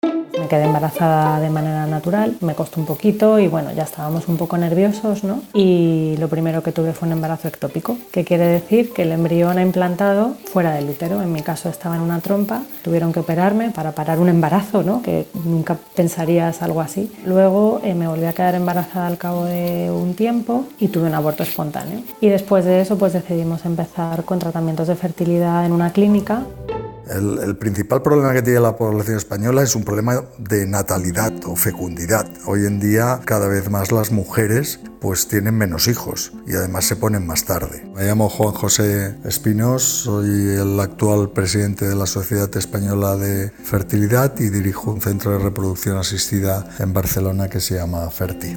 Me quedé embarazada de manera natural, me costó un poquito y bueno, ya estábamos un poco nerviosos, ¿no? Y lo primero que tuve fue un embarazo ectópico, que quiere decir que el embrión ha implantado fuera del útero. En mi caso estaba en una trompa, tuvieron que operarme para parar un embarazo, ¿no? Que nunca pensarías algo así. Luego me volví a quedar embarazada al cabo de un tiempo y tuve un aborto espontáneo. Y después de eso pues decidimos empezar con tratamientos de fertilidad en una clínica. El principal problema que tiene la población española es un problema de natalidad o fecundidad. Hoy en día cada vez más las mujeres pues tienen menos hijos y además se ponen más tarde. Me llamo Juan José Espinós, soy el actual presidente de la Sociedad Española de Fertilidad y dirijo un centro de reproducción asistida en Barcelona que se llama Ferti.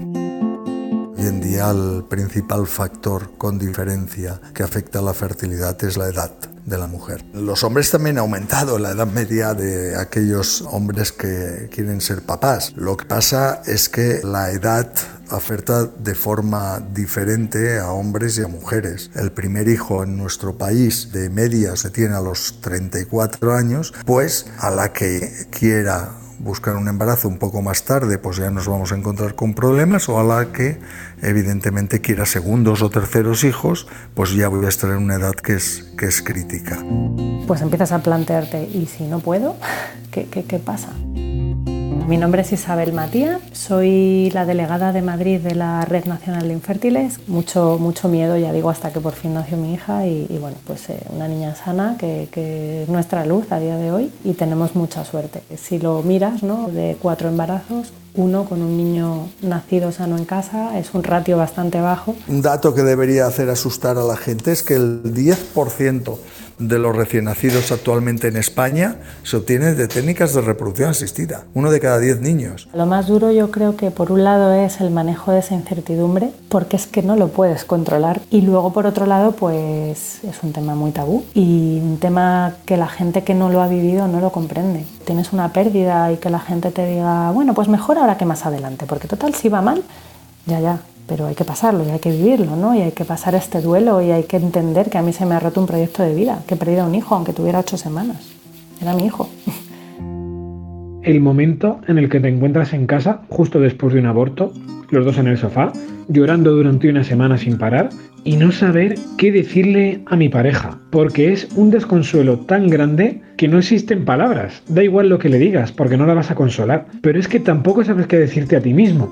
Hoy en día el principal factor con diferencia que afecta a la fertilidad es la edad de la mujer. Los hombres también han aumentado la edad media de aquellos hombres que quieren ser papás. Lo que pasa es que la edad afecta de forma diferente a hombres y a mujeres. El primer hijo en nuestro país de media se tiene a los 34 años, pues a la que quiera buscar un embarazo un poco más tarde, pues ya nos vamos a encontrar con problemas, o a la que evidentemente quiera segundos o terceros hijos, pues ya voy a estar en una edad que es crítica. Pues empiezas a plantearte, ¿y si no puedo? ¿Qué pasa? Mi nombre es Isabel Matías, soy la delegada de Madrid de la Red Nacional de Infértiles. Mucho miedo, ya digo, hasta que por fin nació mi hija y bueno, pues una niña sana que es nuestra luz a día de hoy y tenemos mucha suerte. Si lo miras, ¿no? De 4 embarazos, 1 con un niño nacido sano en casa, es un ratio bastante bajo. Un dato que debería hacer asustar a la gente es que el 10% de los recién nacidos actualmente en España se obtiene de técnicas de reproducción asistida. 1 de cada 10 niños. Lo más duro yo creo que por un lado es el manejo de esa incertidumbre, porque es que no lo puedes controlar, y luego por otro lado pues es un tema muy tabú y un tema que la gente que no lo ha vivido no lo comprende. Tienes una pérdida y que la gente te diga, bueno, pues mejor ahora que más adelante, porque total si va mal, ya. Pero hay que pasarlo y hay que vivirlo, ¿no? Y hay que pasar este duelo y hay que entender que a mí se me ha roto un proyecto de vida, que he perdido a un hijo aunque tuviera 8 semanas. Era mi hijo. El momento en el que te encuentras en casa, justo después de un aborto, los dos en el sofá, llorando durante una semana sin parar y no saber qué decirle a mi pareja, porque es un desconsuelo tan grande que no existen palabras. Da igual lo que le digas, porque no la vas a consolar, pero es que tampoco sabes qué decirte a ti mismo.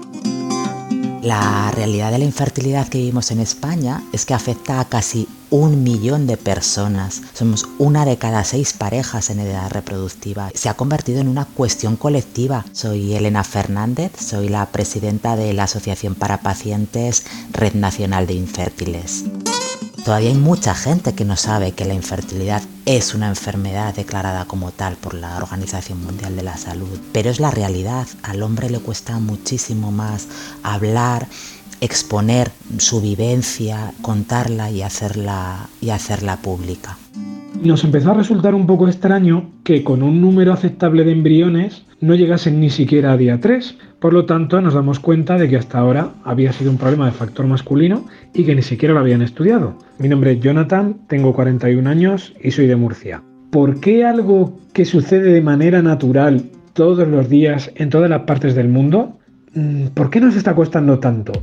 La realidad de la infertilidad que vivimos en España es que afecta a casi 1 millón de personas. Somos 1 de cada 6 parejas en edad reproductiva. Se ha convertido en una cuestión colectiva. Soy Elena Fernández, soy la presidenta de la Asociación para Pacientes Red Nacional de Infértiles. Todavía hay mucha gente que no sabe que la infertilidad es una enfermedad declarada como tal por la Organización Mundial de la Salud, pero es la realidad. Al hombre le cuesta muchísimo más hablar, exponer su vivencia, contarla y hacerla pública. Nos empezó a resultar un poco extraño que con un número aceptable de embriones no llegasen ni siquiera a día 3. Por lo tanto, nos damos cuenta de que hasta ahora había sido un problema de factor masculino y que ni siquiera lo habían estudiado. Mi nombre es Jonathan, tengo 41 años y soy de Murcia. ¿Por qué algo que sucede de manera natural todos los días en todas las partes del mundo, por qué nos está costando tanto?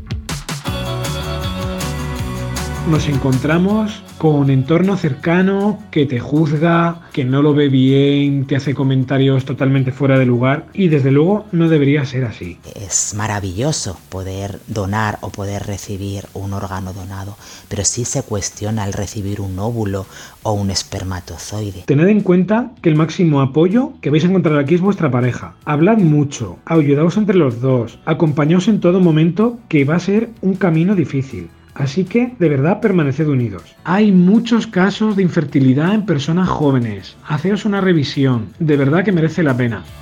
Nos encontramos con un entorno cercano que te juzga, que no lo ve bien, te hace comentarios totalmente fuera de lugar y desde luego no debería ser así. Es maravilloso poder donar o poder recibir un órgano donado, pero sí se cuestiona el recibir un óvulo o un espermatozoide. Tened en cuenta que el máximo apoyo que vais a encontrar aquí es vuestra pareja. Hablad mucho, ayudaos entre los dos, acompañaos en todo momento, que va a ser un camino difícil. Así que, de verdad, permaneced unidos. Hay muchos casos de infertilidad en personas jóvenes. Haceos una revisión, de verdad que merece la pena.